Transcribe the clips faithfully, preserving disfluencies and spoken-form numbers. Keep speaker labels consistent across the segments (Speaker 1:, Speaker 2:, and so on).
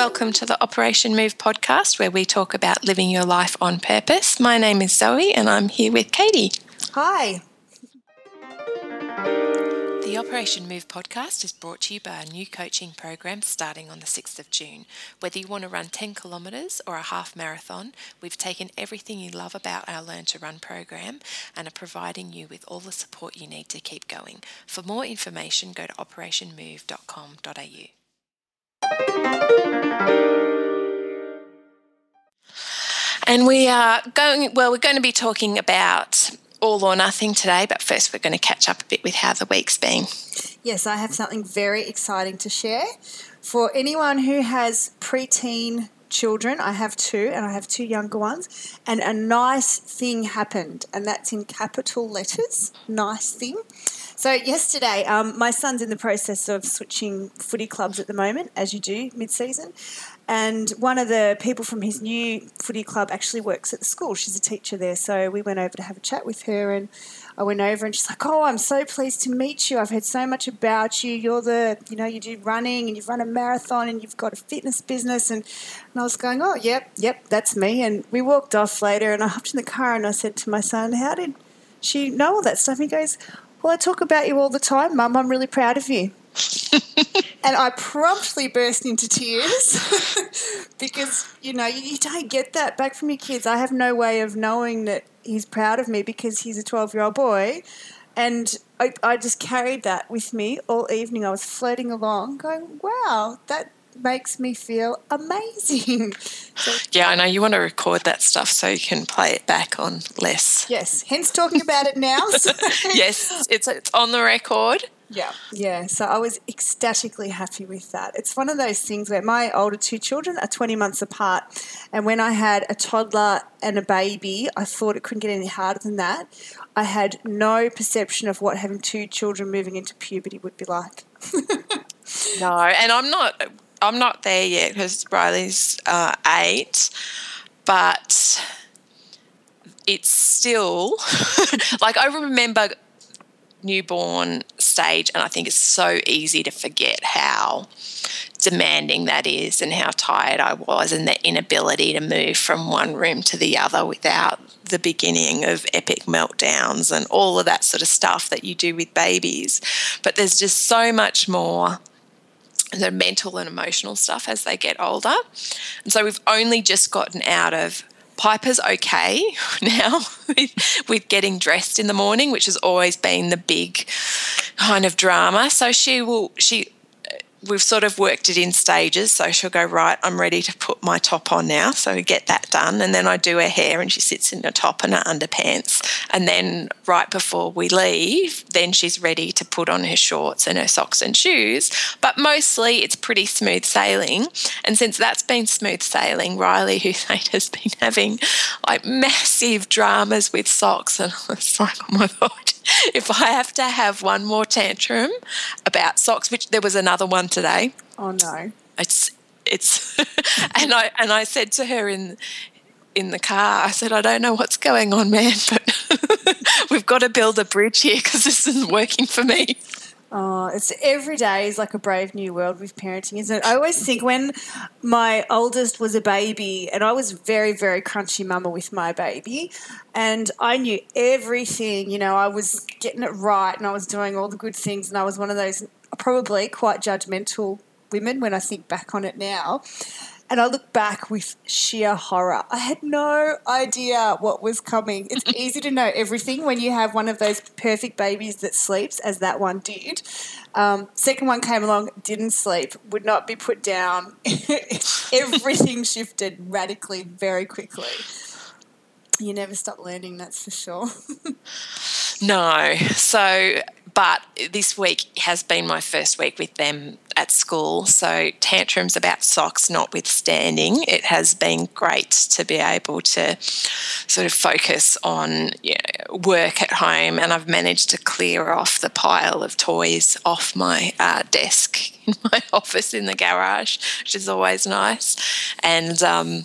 Speaker 1: Welcome to the Operation Move podcast, where we talk about living your life on purpose. My name is Zoe and I'm here with Katie.
Speaker 2: Hi.
Speaker 1: The Operation Move podcast is brought to you by a new coaching program starting on the sixth of June. Whether you want to run ten kilometres or a half marathon, we've taken everything you love about our Learn to Run program and are providing you with all the support you need to keep going. For more information, go to operation move dot com dot a u. And we are going, well, we're going to be talking about all or nothing today, but first we're going to catch up a bit with how the week's been.
Speaker 2: Yes, I have something very exciting to share. For anyone who has preteen children, I have two, and I have two younger ones, and a nice thing happened, and that's in capital letters, nice thing. So yesterday, um, my son's in the process of switching footy clubs at the moment, as you do mid-season, and one of the people from his new footy club actually works at the school. She's a teacher there, so we went over to have a chat with her, and I went over and she's like, "Oh, I'm so pleased to meet you. I've heard so much about you. You're the, you know, you do running and you've run a marathon and you've got a fitness business." And, and I was going, "Oh, yep, yep, that's me." And we walked off later and I hopped in the car and I said to my son, "How did she know all that stuff?" He goes, "Well, I talk about you all the time, Mum. I'm really proud of you." And I promptly burst into tears because, you know, you, you don't get that back from your kids. I have no way of knowing that he's proud of me because he's a twelve-year-old boy. And I, I just carried that with me all evening. I was floating along going, wow, that makes me feel amazing. So,
Speaker 1: yeah, I know you want to record that stuff so you can play it back on less.
Speaker 2: Yes, hence talking about it now. So.
Speaker 1: Yes, it's it's on the record.
Speaker 2: Yeah, yeah. So I was ecstatically happy with that. It's one of those things where my older two children are twenty months apart, and when I had a toddler and a baby, I thought it couldn't get any harder than that. I had no perception of what having two children moving into puberty would be like.
Speaker 1: No, and I'm not I'm not there yet because Riley's uh, eight, but it's still like I remember newborn stage, and I think it's so easy to forget how demanding that is and how tired I was and the inability to move from one room to the other without the beginning of epic meltdowns and all of that sort of stuff that you do with babies. But there's just so much more the mental and emotional stuff as they get older. And so we've only just gotten out of Piper's okay now with, with getting dressed in the morning, which has always been the big kind of drama. So she will, she, we've sort of worked it in stages. So she'll go, right, I'm ready to put my top on now. So we get that done. And then I do her hair and she sits in her top and her underpants. And then right before we leave, then she's ready to put on her shorts and her socks and shoes. But mostly it's pretty smooth sailing. And since that's been smooth sailing, Riley, who's eight, has been having like massive dramas with socks. And I was like, oh my God, if I have to have one more tantrum about socks, which there was another one today.
Speaker 2: Oh no.
Speaker 1: It's it's and I and I said to her in in the car, I said, I don't know what's going on, man, but we've got to build a bridge here because this isn't working for me.
Speaker 2: Oh, it's every day is like a brave new world with parenting, isn't it? I always think when my oldest was a baby, and I was very, very crunchy mama with my baby, and I knew everything, you know, I was getting it right and I was doing all the good things, and I was one of those probably quite judgmental women when I think back on it now. And I look back with sheer horror. I had no idea what was coming. It's easy to know everything when you have one of those perfect babies that sleeps, as that one did. Um, second one came along, didn't sleep, would not be put down. Everything shifted radically very quickly. You never stop learning, that's for sure.
Speaker 1: No. So, but this week has been my first week with them at school. So tantrums about socks notwithstanding, it has been great to be able to sort of focus on, you know, work at home, and I've managed to clear off the pile of toys off my uh, desk in my office in the garage, which is always nice. And um,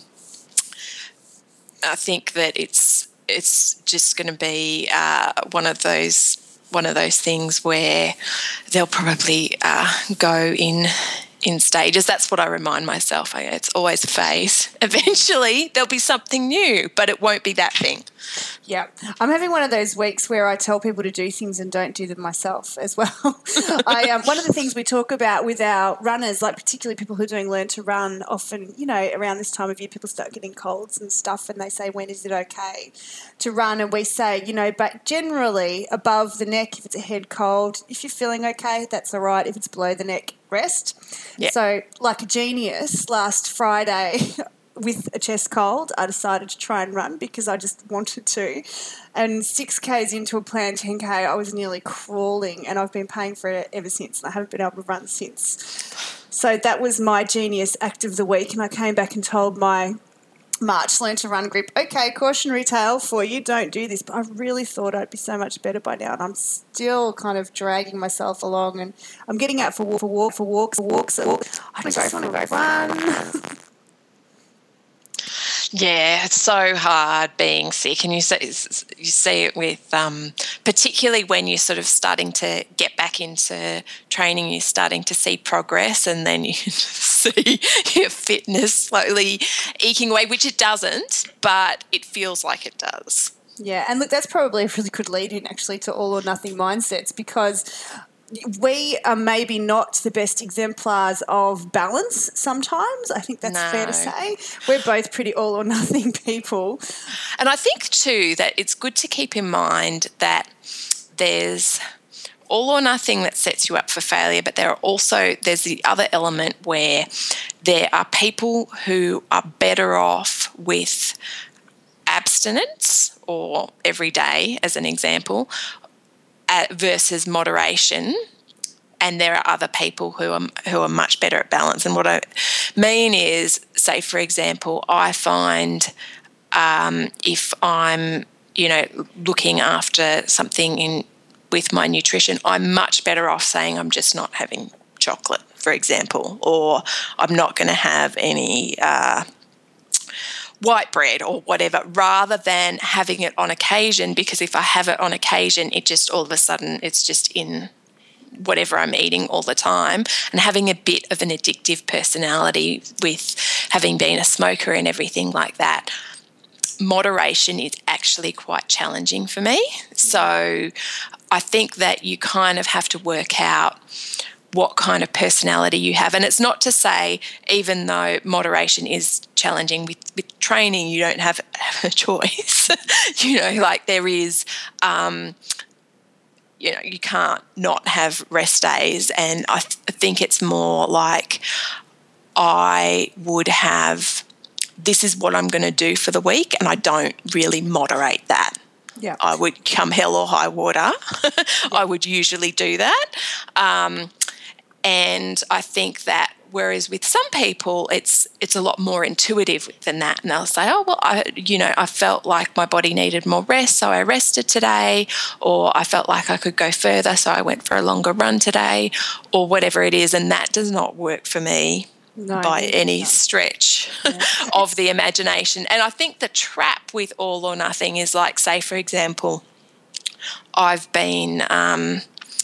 Speaker 1: I think that it's it's just going to be uh, one of those one of those things where they'll probably uh, go in in stages. That's what I remind myself. I, it's always a phase. Eventually there'll be something new, but it won't be that thing.
Speaker 2: Yeah. I'm having one of those weeks where I tell people to do things and don't do them myself as well. I um, one of the things we talk about with our runners, like particularly people who are doing Learn to Run, often, you know, around this time of year people start getting colds and stuff and they say, when is it okay to run? And we say, you know, but generally above the neck, if it's a head cold, if you're feeling okay, that's all right. If it's below the neck, rest.
Speaker 1: Yeah.
Speaker 2: So like a genius, last Friday with a chest cold, I decided to try and run because I just wanted to. And six Ks into a planned ten K, I was nearly crawling, and I've been paying for it ever since, and I haven't been able to run since. So that was my genius act of the week, and I came back and told my March Learn to Run group, okay, cautionary tale for you, don't do this. But I really thought I'd be so much better by now, and I'm still kind of dragging myself along, and I'm getting out for walk, for walk, for walks, for walks. For walks. I just want to go run.
Speaker 1: Yeah, it's so hard being sick, and you see, you see it with um, particularly when you're sort of starting to get back into training, you're starting to see progress, and then you see your fitness slowly eking away, which it doesn't, but it feels like it does.
Speaker 2: Yeah, and look, that's probably a really good lead-in actually to all or nothing mindsets, because we are maybe not the best exemplars of balance sometimes. I think that's
Speaker 1: No.
Speaker 2: fair to say. We're both pretty all or nothing people.
Speaker 1: And I think too that it's good to keep in mind that there's all or nothing that sets you up for failure, but there are also, there's the other element where there are people who are better off with abstinence or every day, as an example, Uh, versus moderation, and there are other people who are who are much better at balance. And what I mean is, say for example, I find um, if I'm, you know, looking after something in with my nutrition, I'm much better off saying I'm just not having chocolate, for example, or I'm not going to have any Uh, white bread or whatever, rather than having it on occasion, because if I have it on occasion, it just all of a sudden it's just in whatever I'm eating all the time. And having a bit of an addictive personality with having been a smoker and everything like that, moderation is actually quite challenging for me. So I think that you kind of have to work out what kind of personality you have. And it's not to say, even though moderation is challenging with, with training, you don't have, have a choice. You know, like there is, um, you know, you can't not have rest days. And I th- think it's more like I would have, this is what I'm going to do for the week, and I don't really moderate that.
Speaker 2: Yeah.
Speaker 1: I would, come hell or high water, I would usually do that. Um, And I think that whereas with some people it's it's a lot more intuitive than that, and they'll say, oh, well, I, you know, I felt like my body needed more rest, so I rested today, or I felt like I could go further, so I went for a longer run today, or whatever it is, and that does not work for me
Speaker 2: No,
Speaker 1: by any
Speaker 2: not.
Speaker 1: stretch
Speaker 2: Yeah.
Speaker 1: of the imagination. And I think the trap with all or nothing is, like, say, for example, I've been um,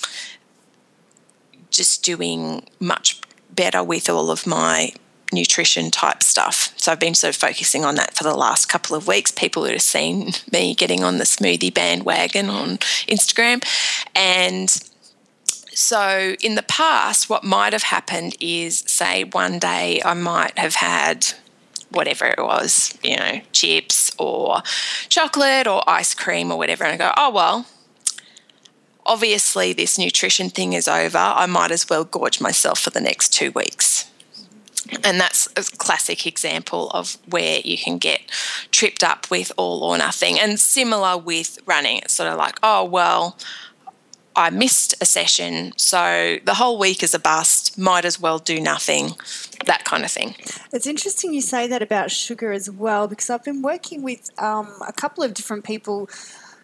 Speaker 1: just doing much better with all of my nutrition type stuff. So I've been sort of focusing on that for the last couple of weeks. People who have seen me getting on the smoothie bandwagon on Instagram. And so in the past, what might have happened is, say, one day I might have had whatever it was, you know, chips or chocolate or ice cream or whatever, and I go, oh, well, obviously this nutrition thing is over. I might as well gorge myself for the next two weeks. And that's a classic example of where you can get tripped up with all or nothing. And similar with running. It's sort of like, oh, well, I missed a session, so the whole week is a bust, might as well do nothing, that kind of thing.
Speaker 2: It's interesting you say that about sugar as well, because I've been working with um, a couple of different people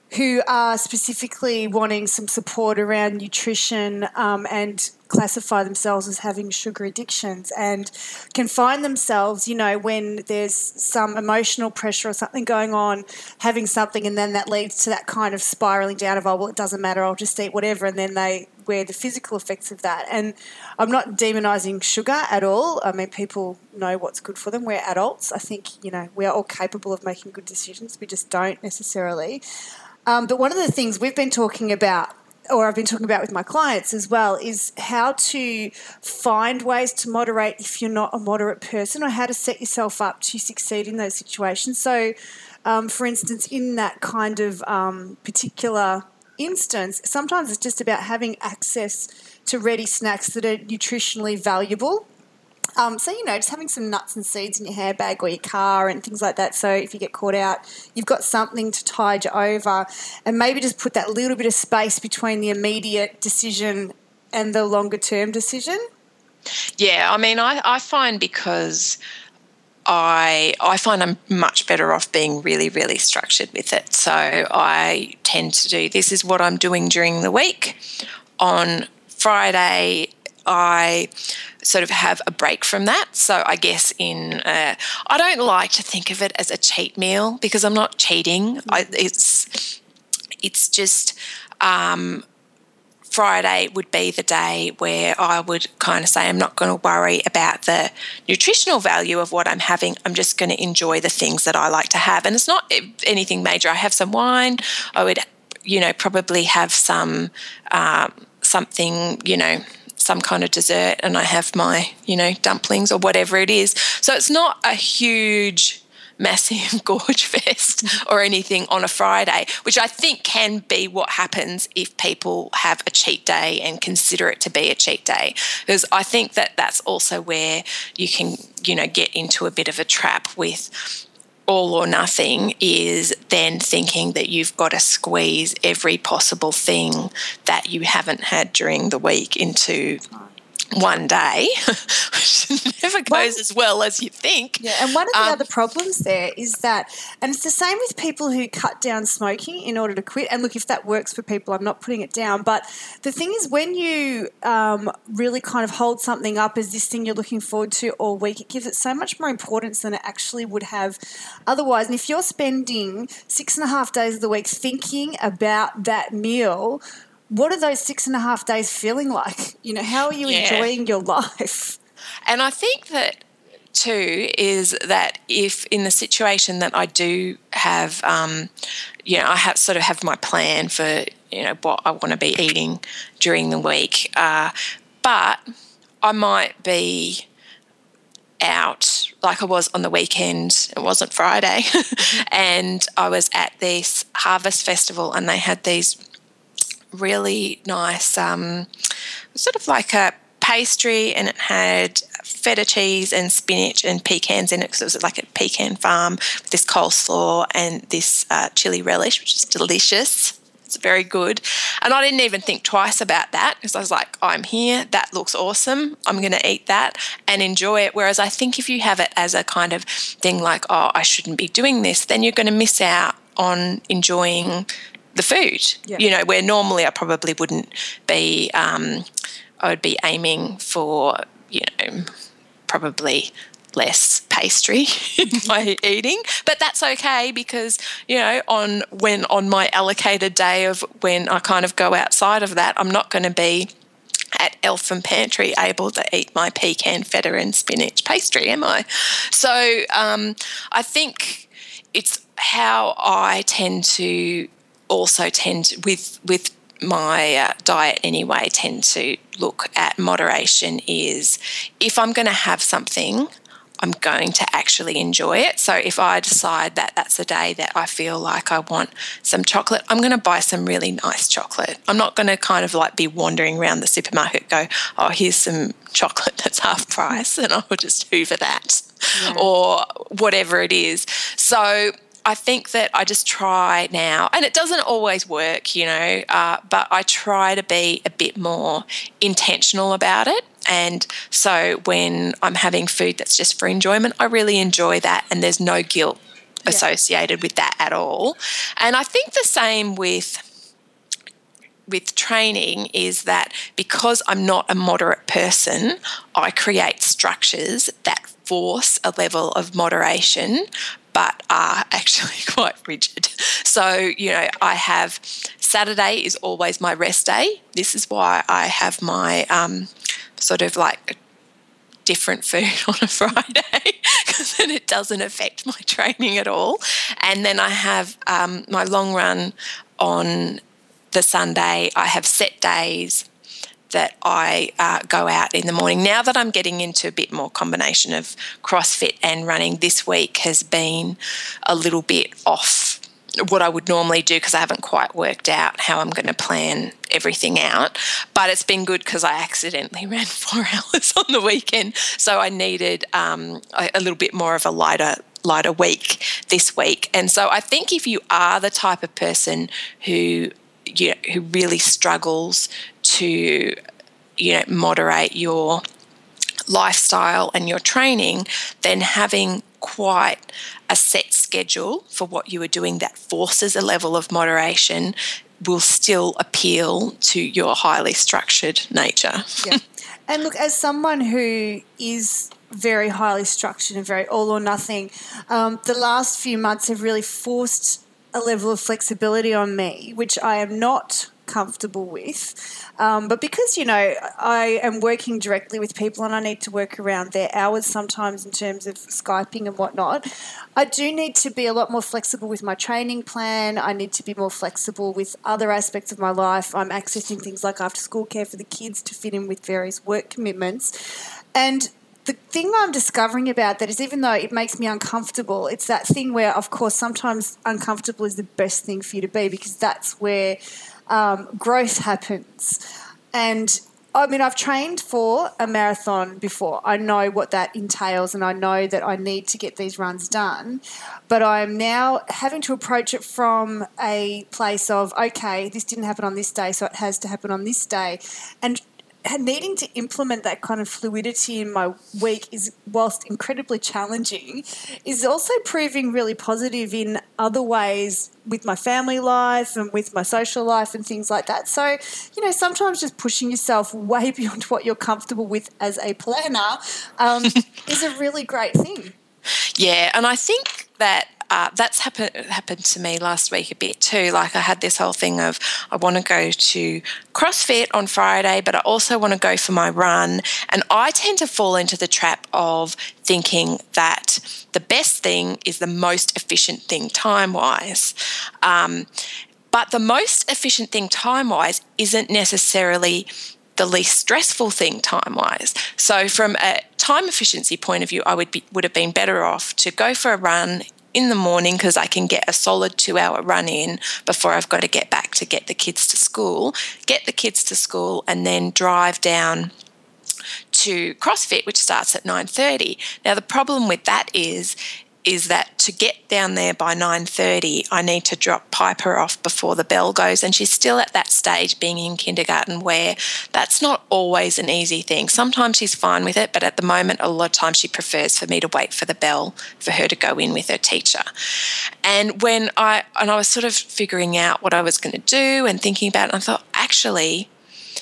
Speaker 2: who are specifically wanting some support around nutrition um, and classify themselves as having sugar addictions and can find themselves, you know, when there's some emotional pressure or something going on, having something, and then that leads to that kind of spiraling down of, oh, well, it doesn't matter, I'll just eat whatever, and then they wear the physical effects of that. And I'm not demonising sugar at all. I mean, people know what's good for them. We're adults. I think, you know, we are all capable of making good decisions. We just don't necessarily. Um, but one of the things we've been talking about, or I've been talking about with my clients as well, is how to find ways to moderate if you're not a moderate person, or how to set yourself up to succeed in those situations. So, um, for instance, in that kind of um, particular instance, sometimes it's just about having access to ready snacks that are nutritionally valuable. Um, so, you know, just having some nuts and seeds in your handbag or your car and things like that. So if you get caught out, you've got something to tide you over, and maybe just put that little bit of space between the immediate decision and the longer term decision.
Speaker 1: Yeah, I mean, I, I find because I I find I'm much better off being really, really structured with it. So I tend to do, this is what I'm doing during the week. On Friday, I sort of have a break from that. So I guess in, uh, I don't like to think of it as a cheat meal because I'm not cheating. I, it's it's just um, Friday would be the day where I would kind of say I'm not going to worry about the nutritional value of what I'm having. I'm just going to enjoy the things that I like to have. And it's not anything major. I have some wine. I would, you know, probably have some um, something, you know, some kind of dessert, and I have my, you know, dumplings or whatever it is. So it's not a huge, massive gorge fest or anything on a Friday, which I think can be what happens if people have a cheat day and consider it to be a cheat day. Because I think that that's also where you can, you know, get into a bit of a trap with all or nothing, is then thinking that you've got to squeeze every possible thing that you haven't had during the week into one day, which never goes one, as well as you think.
Speaker 2: Yeah, and one of the
Speaker 1: um,
Speaker 2: other problems there is that, and it's the same with people who cut down smoking in order to quit. And look, if that works for people, I'm not putting it down. But the thing is, when you um, really kind of hold something up as this thing you're looking forward to all week, it gives it so much more importance than it actually would have otherwise. And if you're spending six and a half days of the week thinking about that meal, what are those six and a half days feeling like? You know, how are you yeah. enjoying your life?
Speaker 1: And I think that too is that if in the situation that I do have, um, you know, I have sort of have my plan for, you know, what I want to be eating during the week, uh, but I might be out like I was on the weekend. It wasn't Friday. Mm-hmm. And I was at this harvest festival, and they had these really nice, um, sort of like a pastry, and it had feta cheese and spinach and pecans in it, because it was like a pecan farm with this coleslaw and this uh, chili relish, which is delicious. It's very good. And I didn't even think twice about that, because I was like, I'm here, that looks awesome, I'm going to eat that and enjoy it. Whereas I think if you have it as a kind of thing like, oh, I shouldn't be doing this, then you're going to miss out on enjoying the food, yeah. you know, where normally I probably wouldn't be, um, I would be aiming for, you know, probably less pastry in my eating, but that's okay, because, you know, on when on my allocated day of when I kind of go outside of that, I'm not going to be at Eltham Pantry able to eat my pecan feta and spinach pastry, am I? So um, I think it's how I tend to also tend to, with with my uh, diet anyway, tend to look at moderation is if I'm going to have something, I'm going to actually enjoy it. So if I decide that that's the day that I feel like I want some chocolate, I'm going to buy some really nice chocolate. I'm not going to kind of like be wandering around the supermarket, go, oh, here's some chocolate that's half price, and I will just hoover that, yeah. or whatever it is. So I think that I just try now, and it doesn't always work, you know, uh, but I try to be a bit more intentional about it. And so when I'm having food that's just for enjoyment, I really enjoy that, and there's no guilt yeah. associated with that at all. And I think the same with with training is that because I'm not a moderate person, I create structures that force a level of moderation but are actually quite rigid. So, you know, I have Saturday is always my rest day. This is why I have my um, sort of like different food on a Friday because then it doesn't affect my training at all. And then I have um, my long run on the Sunday. I have set days that I uh, go out in the morning. Now that I'm getting into a bit more combination of CrossFit and running, this week has been a little bit off what I would normally do because I haven't quite worked out how I'm going to plan everything out. But it's been good because I accidentally ran four hours on the weekend, so I needed um, a, a little bit more of a lighter lighter week this week. And so I think if you are the type of person who you know, who really struggles to, you know, moderate your lifestyle and your training, then having quite a set schedule for what you are doing that forces a level of moderation will still appeal to your highly structured nature.
Speaker 2: Yeah. And look, as someone who is very highly structured and very all or nothing, um, the last few months have really forced a level of flexibility on me, which I am not comfortable with. Um, but because, you know, I am working directly with people and I need to work around their hours sometimes in terms of Skyping and whatnot, I do need to be a lot more flexible with my training plan. I need to be more flexible with other aspects of my life. I'm accessing things like after school care for the kids to fit in with various work commitments. And the thing I'm discovering about that is even though it makes me uncomfortable, it's that thing where, of course, sometimes uncomfortable is the best thing for you to be because that's where um, growth happens. And, I mean, I've trained for a marathon before. I know what that entails and I know that I need to get these runs done. But I'm now having to approach it from a place of, okay, this didn't happen on this day, so it has to happen on this day. And needing to implement that kind of fluidity in my week is, whilst incredibly challenging, is also proving really positive in other ways with my family life and with my social life and things like that. So, you know, sometimes just pushing yourself way beyond what you're comfortable with as a planner um, is a really great thing.
Speaker 1: Yeah, and I think that Uh, that's happened happened to me last week a bit too. Like I had this whole thing of I want to go to CrossFit on Friday, but I also want to go for my run. And I tend to fall into the trap of thinking that the best thing is the most efficient thing time-wise. Um, but the most efficient thing time-wise isn't necessarily the least stressful thing time-wise. So from a time efficiency point of view, I would be, would have been better off to go for a run in the morning because I can get a solid two-hour run in before I've got to get back to get the kids to school, get the kids to school and then drive down to CrossFit, which starts at nine thirty. Now, the problem with that is is that to get down there by nine thirty, I need to drop Piper off before the bell goes, and she's still at that stage being in kindergarten where that's not always an easy thing. Sometimes she's fine with it, but at the moment, a lot of times she prefers for me to wait for the bell for her to go in with her teacher. And when I and I was sort of figuring out what I was going to do and thinking about it, I thought, actually,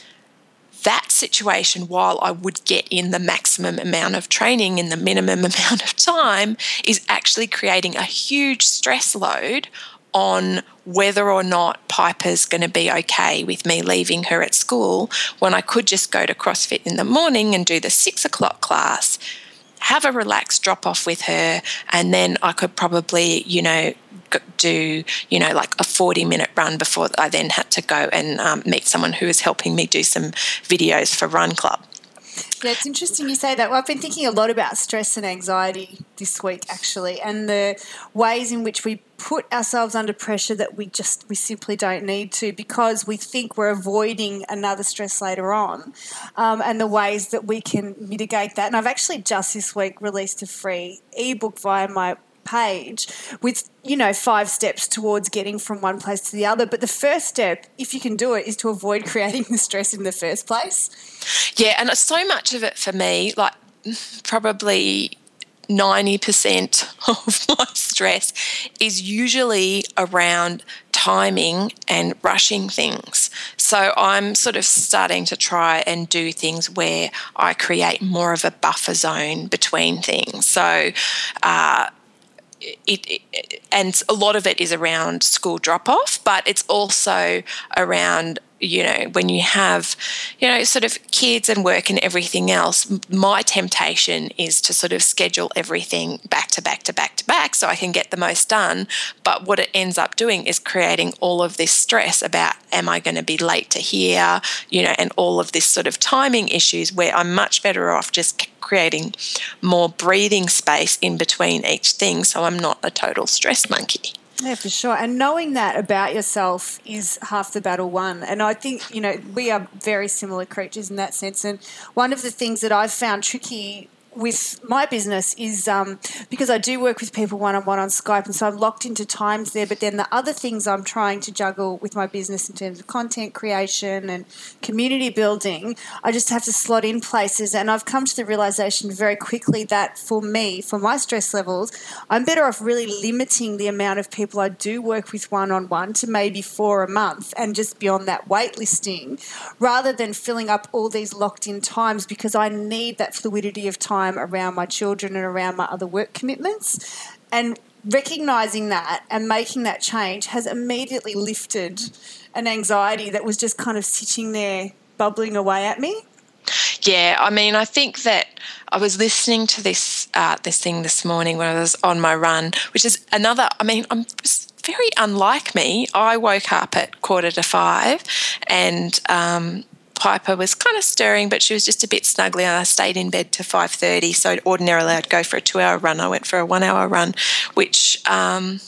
Speaker 1: that situation, while I would get in the maximum amount of training in the minimum amount of time, is actually creating a huge stress load on whether or not Piper's going to be okay with me leaving her at school when I could just go to CrossFit in the morning and do the six o'clock class, have a relaxed drop off with her, and then I could probably, you know, do, you know, like a forty minute run before I then had to go and um, meet someone who was helping me do some videos for Run Club.
Speaker 2: Yeah, it's interesting you say that. Well, I've been thinking a lot about stress and anxiety this week, actually, and the ways in which we put ourselves under pressure that we just, we simply don't need to because we think we're avoiding another stress later on, um, and the ways that we can mitigate that. And I've actually just this week released a free ebook via my page with, you know, five steps towards getting from one place to the other. But the first step, if you can do it, is to avoid creating the stress in the first place.
Speaker 1: Yeah, and so much of it for me, like probably ninety percent of my stress is usually around timing and rushing things. So I'm sort of starting to try and do things where I create more of a buffer zone between things. So uh, It, it, and a lot of it is around school drop-off, but it's also around, you know, when you have, you know, sort of kids and work and everything else, my temptation is to sort of schedule everything back to back to back to back so I can get the most done. But what it ends up doing is creating all of this stress about, am I going to be late to here, you know, and all of this sort of timing issues, where I'm much better off just creating more breathing space in between each thing so I'm not a total stress monkey.
Speaker 2: Yeah, for sure. And knowing that about yourself is half the battle won. And I think, you know, we are very similar creatures in that sense. And one of the things that I've found tricky with my business is um, because I do work with people one-on-one on Skype, and so I'm locked into times there, but then the other things I'm trying to juggle with my business in terms of content creation and community building, I just have to slot in places. And I've come to the realization very quickly that for me, for my stress levels, I'm better off really limiting the amount of people I do work with one-on-one to maybe four a month and just beyond that waitlisting, rather than filling up all these locked-in times, because I need that fluidity of time around my children and around my other work commitments. And recognising that and making that change has immediately lifted an anxiety that was just kind of sitting there bubbling away at me.
Speaker 1: Yeah, I mean, I think that I was listening to this uh, this thing this morning when I was on my run, which is another, I mean, I'm very unlike me. I woke up at quarter to five and um Piper was kind of stirring, but she was just a bit snuggly, and I stayed in bed to five thirty. So ordinarily I'd go for a two-hour run. I went for a one-hour run, which um,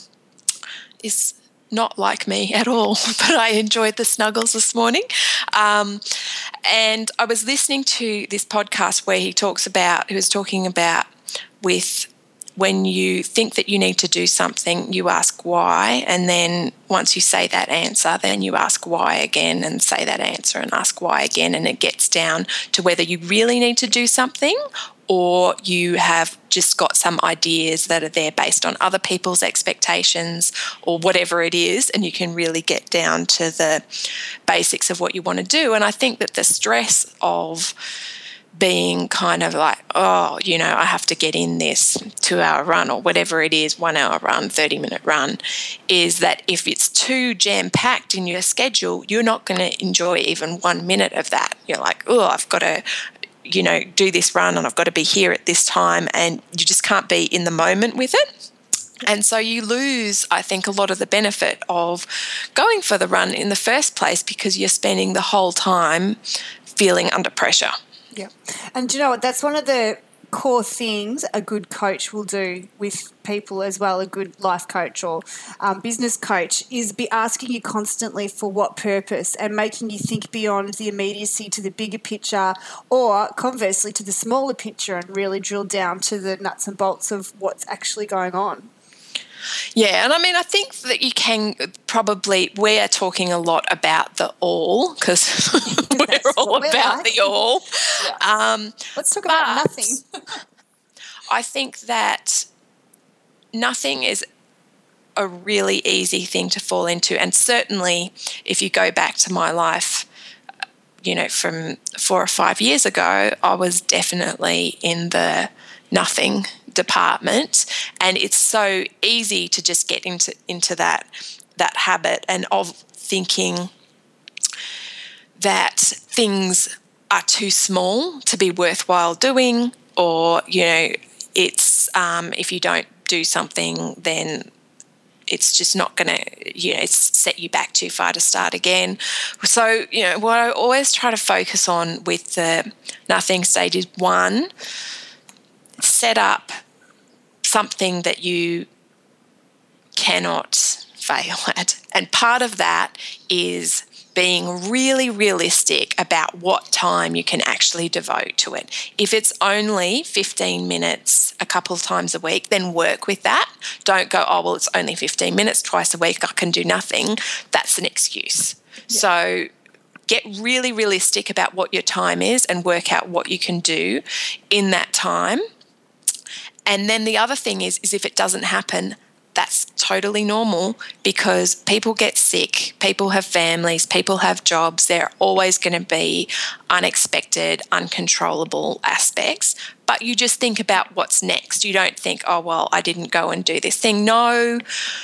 Speaker 1: is not like me at all, but I enjoyed the snuggles this morning. Um, and I was listening to this podcast where he talks about, he was talking about with when you think that you need to do something, you ask why, and then once you say that answer, then you ask why again and say that answer and ask why again, and it gets down to whether you really need to do something or you have just got some ideas that are there based on other people's expectations or whatever it is, and you can really get down to the basics of what you want to do. And I think that the stress of being kind of like, oh, you know, I have to get in this two-hour run or whatever it is, one-hour run, thirty-minute run, is that if it's too jam-packed in your schedule, you're not going to enjoy even one minute of that. You're like, oh, I've got to, you know, do this run and I've got to be here at this time, and you just can't be in the moment with it. And so you lose, I think, a lot of the benefit of going for the run in the first place because you're spending the whole time feeling under pressure.
Speaker 2: Yeah. And do you know what? That's one of the core things a good coach will do with people as well, a good life coach or um, business coach, is be asking you constantly for what purpose and making you think beyond the immediacy to the bigger picture, or conversely to the smaller picture, and really drill down to the nuts and bolts of what's actually going on.
Speaker 1: Yeah, and I mean, I think that you can probably, we are talking a lot about the all because we're all about like. the all.
Speaker 2: Yeah. Um, Let's talk about nothing.
Speaker 1: I think that nothing is a really easy thing to fall into. And certainly if you go back to my life, you know, from four or five years ago, I was definitely in the nothing department, and it's so easy to just get into into that that habit and of thinking that things are too small to be worthwhile doing, or you know, it's um, if you don't do something, then it's just not going to, you know, set you back too far to start again. So, you know, what I always try to focus on with the nothing stage is, one, set up something that you cannot fail at. And part of that is being really realistic about what time you can actually devote to it. If it's only fifteen minutes a couple of times a week, then work with that. Don't go, oh, well, it's only fifteen minutes twice a week, I can do nothing. That's an excuse. Yeah. So get really realistic about what your time is and work out what you can do in that time. And then the other thing is, is if it doesn't happen, that's totally normal, because people get sick, people have families, people have jobs. There are always going to be unexpected, uncontrollable aspects. But you just think about what's next. You don't think, oh, well, I didn't go and do this thing. No,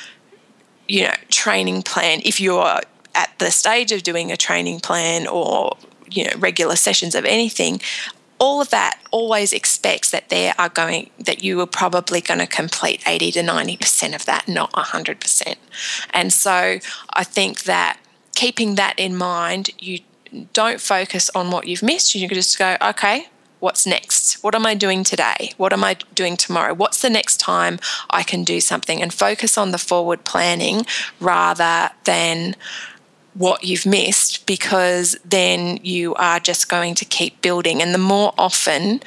Speaker 1: you know, training plan. If you're at the stage of doing a training plan or, you know, regular sessions of anything, all of that always expects that there are going that you are probably going to complete eighty to ninety percent of that, not one hundred percent. And so I think that keeping that in mind, you don't focus on what you've missed. You can just go, okay, what's next? What am I doing today? What am I doing tomorrow? What's the next time I can do something? And focus on the forward planning rather than what you've missed, because then you are just going to keep building. And the more often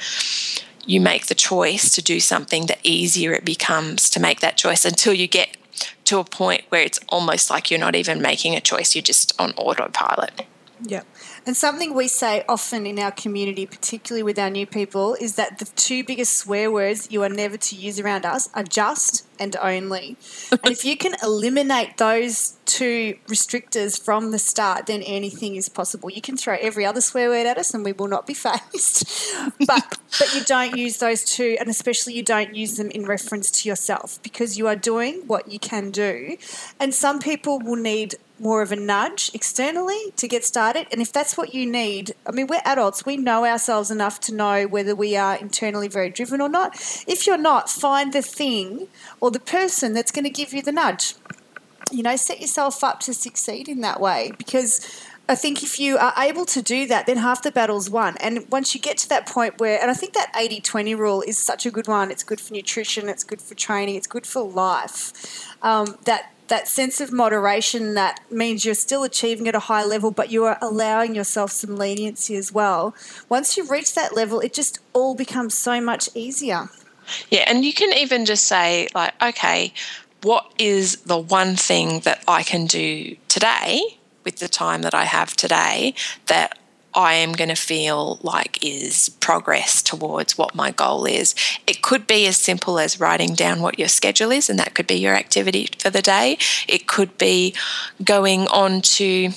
Speaker 1: you make the choice to do something, the easier it becomes to make that choice, until you get to a point where it's almost like you're not even making a choice, you're just on autopilot.
Speaker 2: Yeah. And something we say often in our community, particularly with our new people, is that the two biggest swear words you are never to use around us are just and only. And if you can eliminate those two restrictors from the start, then anything is possible. You can throw every other swear word at us and we will not be fazed. But but you don't use those two, and especially you don't use them in reference to yourself, because you are doing what you can do. And some people will need more of a nudge externally to get started. And if that's what you need, I mean, we're adults. We know ourselves enough to know whether we are internally very driven or not. If you're not, find the thing or the person that's going to give you the nudge. You know, set yourself up to succeed in that way, because I think if you are able to do that, then half the battle's won. And once you get to that point where, and I think that eighty twenty rule is such a good one. It's good for nutrition, it's good for training, it's good for life. Um, that that sense of moderation, that means you're still achieving at a high level, but you are allowing yourself some leniency as well. Once you reach that level, it just all becomes so much easier.
Speaker 1: Yeah, and you can even just say, like, okay, what is the one thing that I can do today with the time that I have today that I am going to feel like is progress towards what my goal is? It could be as simple as writing down what your schedule is, and that could be your activity for the day. It could be going on to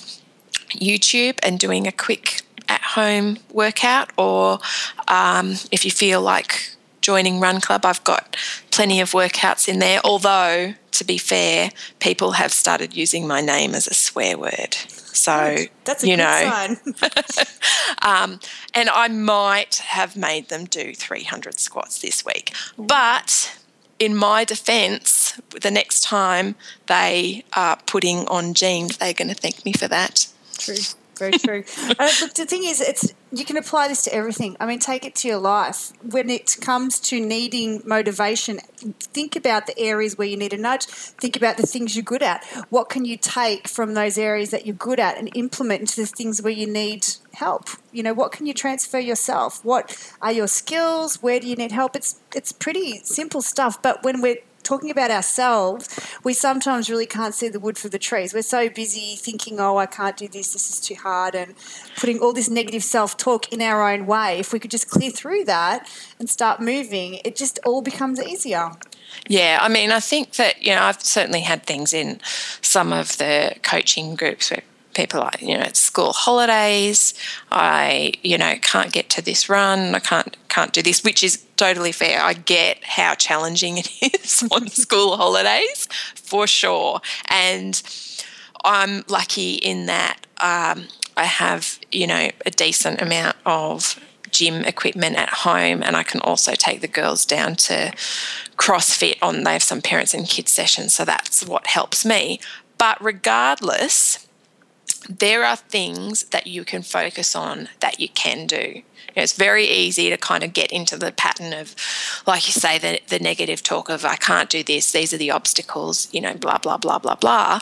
Speaker 1: YouTube and doing a quick at-home workout, or um, if you feel like joining Run Club, I've got plenty of workouts in there, although, to be fair, people have started using my name as a swear word. So,
Speaker 2: that's a
Speaker 1: you
Speaker 2: good
Speaker 1: know,
Speaker 2: sign.
Speaker 1: um, and I might have made them do three hundred squats this week. But in my defence, the next time they are putting on jeans, they're going to thank me for that.
Speaker 2: True. Very true. uh, look, the thing is, it's you can apply this to everything. I mean, take it to your life. When it comes to needing motivation, think about the areas where you need a nudge. Think about the things you're good at. What can you take from those areas that you're good at and implement into the things where you need help? You know, what can you transfer yourself? What are your skills? Where do you need help? It's it's pretty simple stuff, but when we're talking about ourselves, we sometimes really can't see the wood for the trees. We're so busy thinking, oh, I can't do this, this is too hard, and putting all this negative self-talk in our own way. If we could just clear through that and start moving, it just all becomes easier.
Speaker 1: Yeah, I mean, I think that, you know, I've certainly had things in some of the coaching groups where people are, you know, it's school holidays, I, you know, can't get to this run, I can't can't do this, which is totally fair. I get how challenging it is on school holidays, for sure. And I'm lucky in that um, I have, you know, a decent amount of gym equipment at home, and I can also take the girls down to CrossFit on, they have some parents and kids sessions, so that's what helps me. But regardless, there are things that you can focus on that you can do. You know, it's very easy to kind of get into the pattern of, like you say, the, the negative talk of, I can't do this, these are the obstacles, you know, blah, blah, blah, blah, blah.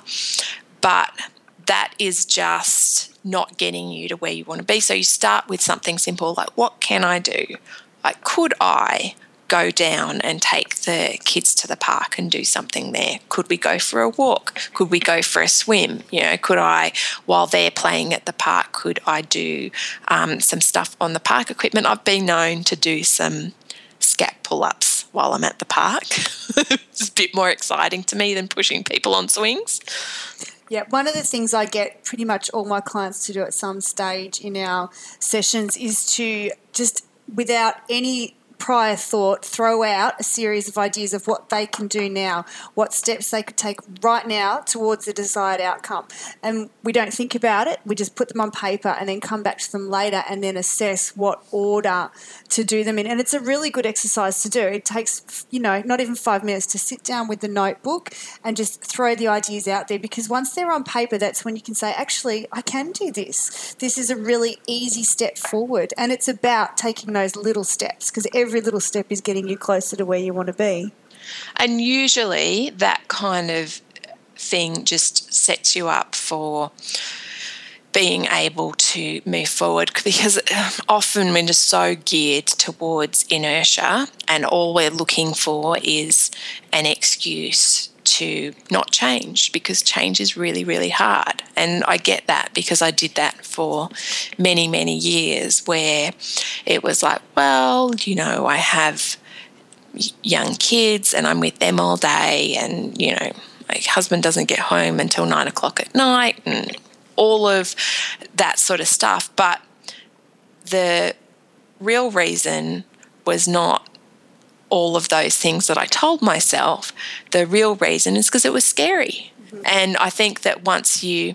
Speaker 1: But that is just not getting you to where you want to be. So you start with something simple, like, what can I do? Like, could I go down and take the kids to the park and do something there? Could we go for a walk? Could we go for a swim? You know, could I, while they're playing at the park, could I do um, some stuff on the park equipment? I've been known to do some scap pull-ups while I'm at the park. It's a bit more exciting to me than pushing people on swings.
Speaker 2: Yeah, one of the things I get pretty much all my clients to do at some stage in our sessions is to just, without any prior thought, throw out a series of ideas of what they can do now, what steps they could take right now towards the desired outcome. And we don't think about it, we just put them on paper and then come back to them later and then assess what order to do them in. And it's a really good exercise to do. It takes, you know, not even five minutes to sit down with the notebook and just throw the ideas out there, because once they're on paper, that's when you can say, actually, I can do this. This is a really easy step forward. And it's about taking those little steps, because every Every little step is getting you closer to where you want to be.
Speaker 1: And usually that kind of thing just sets you up for being able to move forward, because often we're just so geared towards inertia and all we're looking for is an excuse to not change, because change is really, really hard. And I get that, because I did that for many, many years, where it was like, well, you know, I have young kids and I'm with them all day, and, you know, my husband doesn't get home until nine o'clock at night and all of that sort of stuff. But the real reason was not all of those things that I told myself. The real reason is because it was scary. Mm-hmm. And I think that once you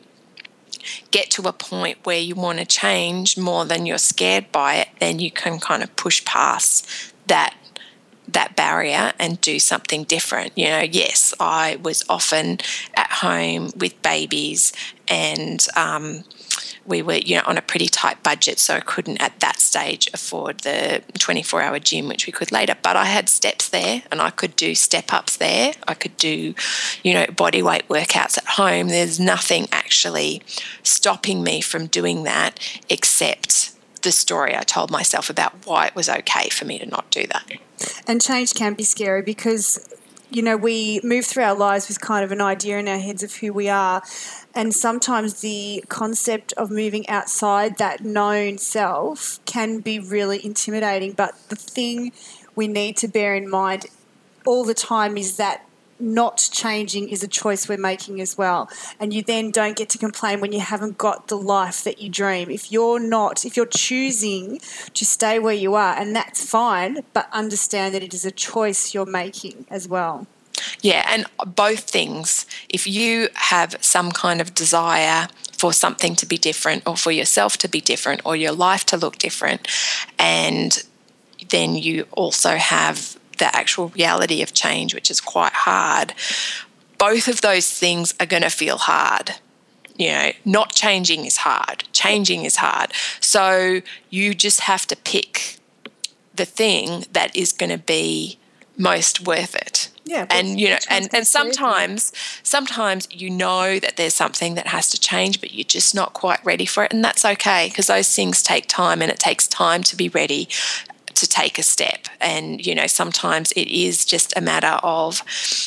Speaker 1: get to a point where you want to change more than you're scared by it, then you can kind of push past that that barrier and do something different. You know, yes, I was often at home with babies, and um, we were, you know, on a pretty tight budget, so I couldn't at that stage afford the twenty-four hour gym, which we could later. But I had steps there, and I could do step-ups there. I could do, you know, body weight workouts at home. There's nothing actually stopping me from doing that except the story I told myself about why it was okay for me to not do that.
Speaker 2: And change can be scary, because, you know, we move through our lives with kind of an idea in our heads of who we are. And sometimes the concept of moving outside that known self can be really intimidating. But the thing we need to bear in mind all the time is that not changing is a choice we're making as well. And you then don't get to complain when you haven't got the life that you dream. If you're not, if you're choosing to stay where you are, and that's fine, but understand that it is a choice you're making as well.
Speaker 1: Yeah, and both things. If you have some kind of desire for something to be different, or for yourself to be different, or your life to look different, and then you also have the actual reality of change, which is quite hard, both of those things are going to feel hard. You know, not changing is hard. Changing is hard. So you just have to pick the thing that is going to be most worth it.
Speaker 2: Yeah,
Speaker 1: and you know, and, and sometimes, sometimes you know that there's something that has to change, but you're just not quite ready for it, and that's okay, because those things take time, and it takes time to be ready to take a step. And you know, sometimes it is just a matter of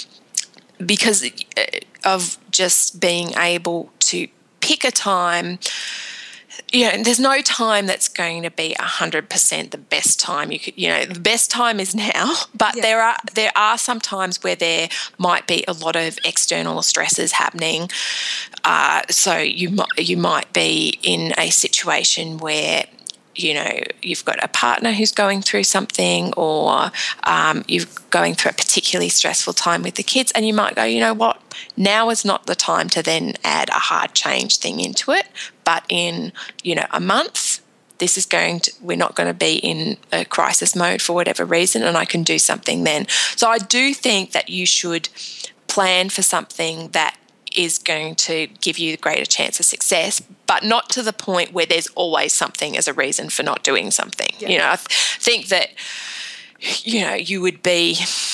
Speaker 1: because of just being able to pick a time. You know, there's no time that's going to be one hundred percent the best time. You could, you know, the best time is now, but yeah. there are there are some times where there might be a lot of external stresses happening. Uh, so you might you might be in a situation where, you know, you've got a partner who's going through something, or um, you're going through a particularly stressful time with the kids, and you might go, you know what, now is not the time to then add a hard change thing into it. But in, you know, a month, this is going to, we're not going to be in a crisis mode for whatever reason, and I can do something then. So I do think that you should plan for something that is going to give you a greater chance of success, but not to the point where there's always something as a reason for not doing something. Yeah. You know, I th- think that, you know, you would be,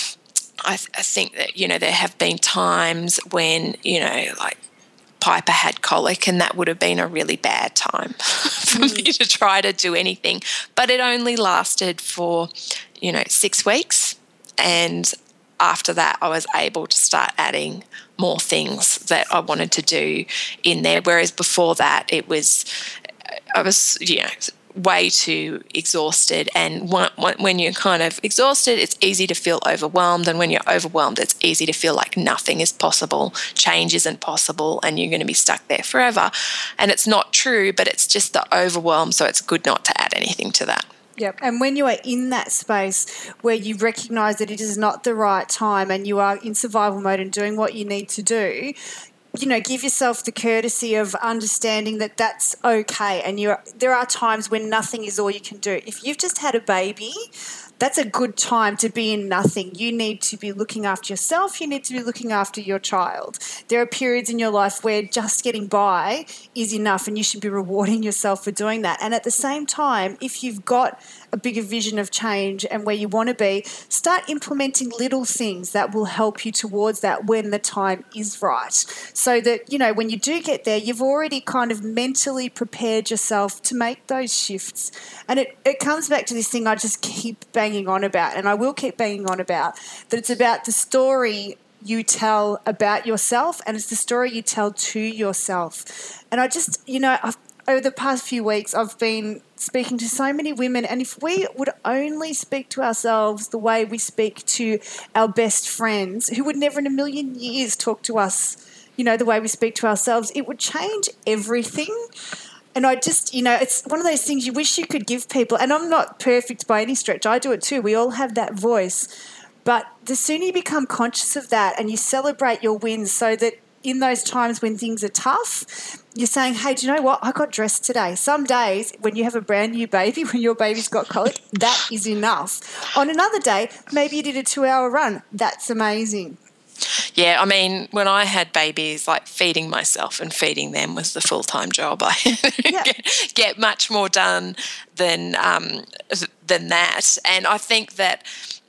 Speaker 1: I, th- I think that, you know, there have been times when, you know, like Piper had colic, and that would have been a really bad time for mm. me to try to do anything. But it only lasted for, you know, six weeks. And after that, I was able to start adding more things that I wanted to do in there. Whereas before that, it was, I was, you know, way too exhausted. And when you're kind of exhausted, it's easy to feel overwhelmed. And when you're overwhelmed, it's easy to feel like nothing is possible, change isn't possible, and you're going to be stuck there forever. And it's not true, but it's just the overwhelm. So it's good not to add anything to that.
Speaker 2: Yep. And when you are in that space where you recognise that it is not the right time and you are in survival mode and doing what you need to do, you know, give yourself the courtesy of understanding that that's okay. And you're, there are times when nothing is all you can do. If you've just had a baby, that's a good time to be in nothing. You need to be looking after yourself. You need to be looking after your child. There are periods in your life where just getting by is enough, and you should be rewarding yourself for doing that. And at the same time, if you've got a bigger vision of change and where you want to be, start implementing little things that will help you towards that when the time is right. So that, you know, when you do get there, you've already kind of mentally prepared yourself to make those shifts. And it, it comes back to this thing I just keep banging on about, and I will keep banging on about, that it's about the story you tell about yourself, and it's the story you tell to yourself. And I just, you know, I've, over the past few weeks, I've been speaking to so many women, and if we would only speak to ourselves the way we speak to our best friends, who would never in a million years talk to us, you know, the way we speak to ourselves, it would change everything. And I just, you know, it's one of those things you wish you could give people. And I'm not perfect by any stretch. I do it too. We all have that voice. But the sooner you become conscious of that and you celebrate your wins, so that in those times when things are tough, you're saying, hey, do you know what? I got dressed today. Some days when you have a brand new baby, when your baby's got colic, that is enough. On another day, maybe you did a two-hour run. That's amazing.
Speaker 1: Yeah, I mean, when I had babies, like feeding myself and feeding them was the full-time job. I
Speaker 2: Yeah.
Speaker 1: get, get much more done than um, than that. And I think that,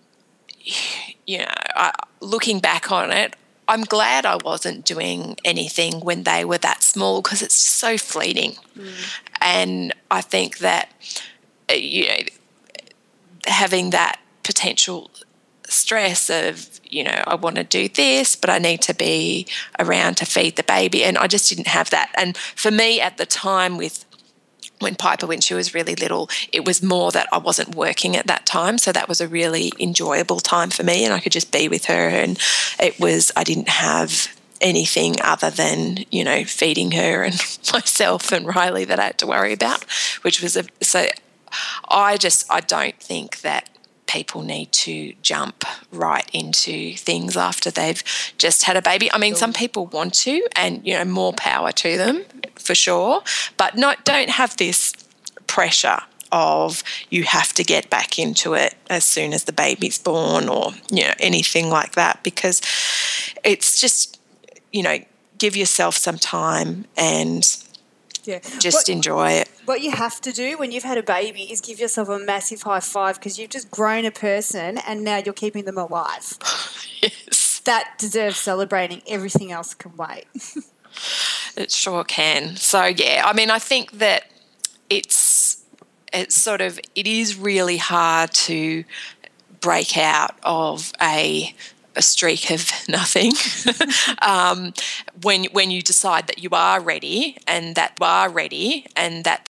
Speaker 1: you know, I, looking back on it, I'm glad I wasn't doing anything when they were that small, because it's so fleeting. Mm. And I think that, you know, having that potential stress of, you know, I want to do this, but I need to be around to feed the baby. And I just didn't have that. And for me at the time, with when Piper, when she was really little, it was more that I wasn't working at that time. So that was a really enjoyable time for me, and I could just be with her. And it was, I didn't have anything other than, you know, feeding her and myself and Riley that I had to worry about, which was a, so I just, I don't think that people need to jump right into things after they've just had a baby. I mean, some people want to, and, you know, more power to them for sure, but not, don't have this pressure of you have to get back into it as soon as the baby's born, or, you know, anything like that, because it's just, you know, give yourself some time and yeah. just what, enjoy it.
Speaker 2: What you have to do when you've had a baby is give yourself a massive high five, because you've just grown a person and now you're keeping them alive.
Speaker 1: Yes.
Speaker 2: That deserves celebrating. Everything else can wait.
Speaker 1: It sure can. So, yeah, I mean, I think that it's it's sort of, it is really hard to break out of a a streak of nothing um, when when you decide that you are ready and that you are ready and that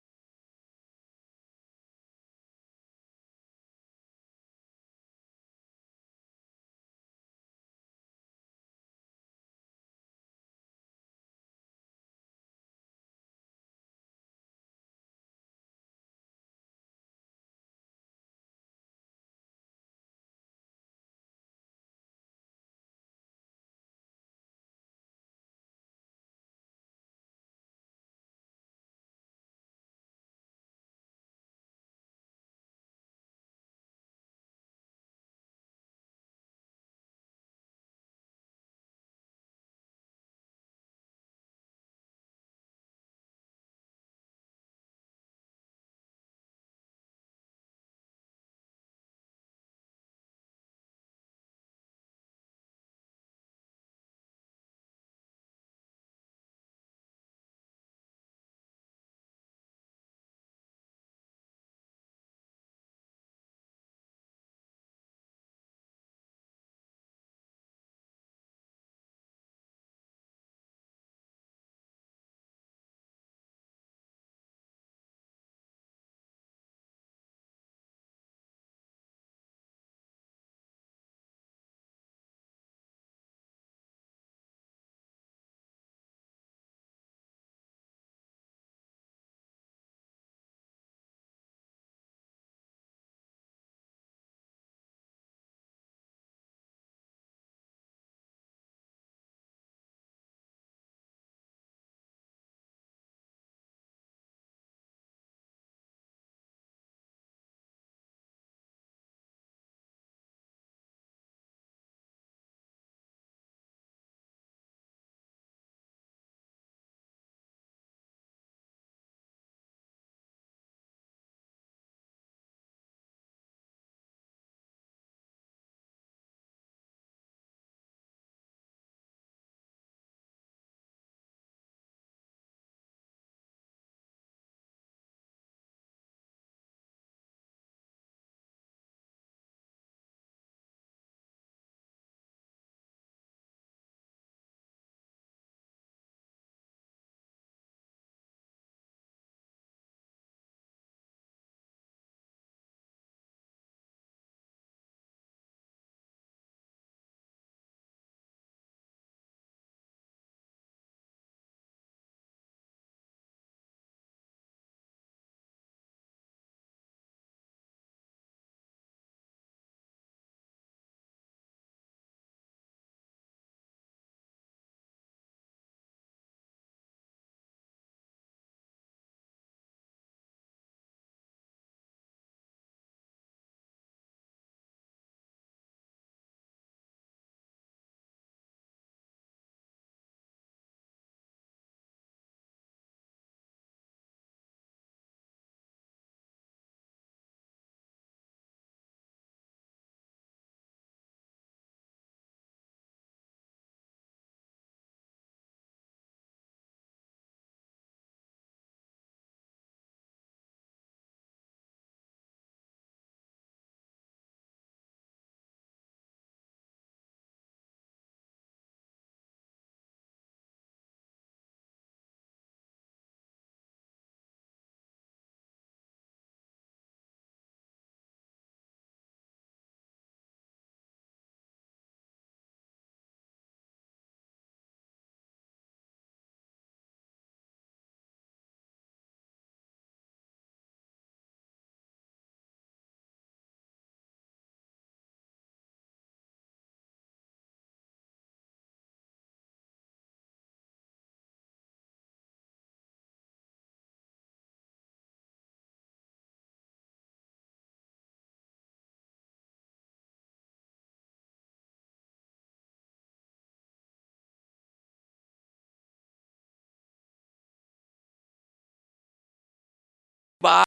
Speaker 1: Bye.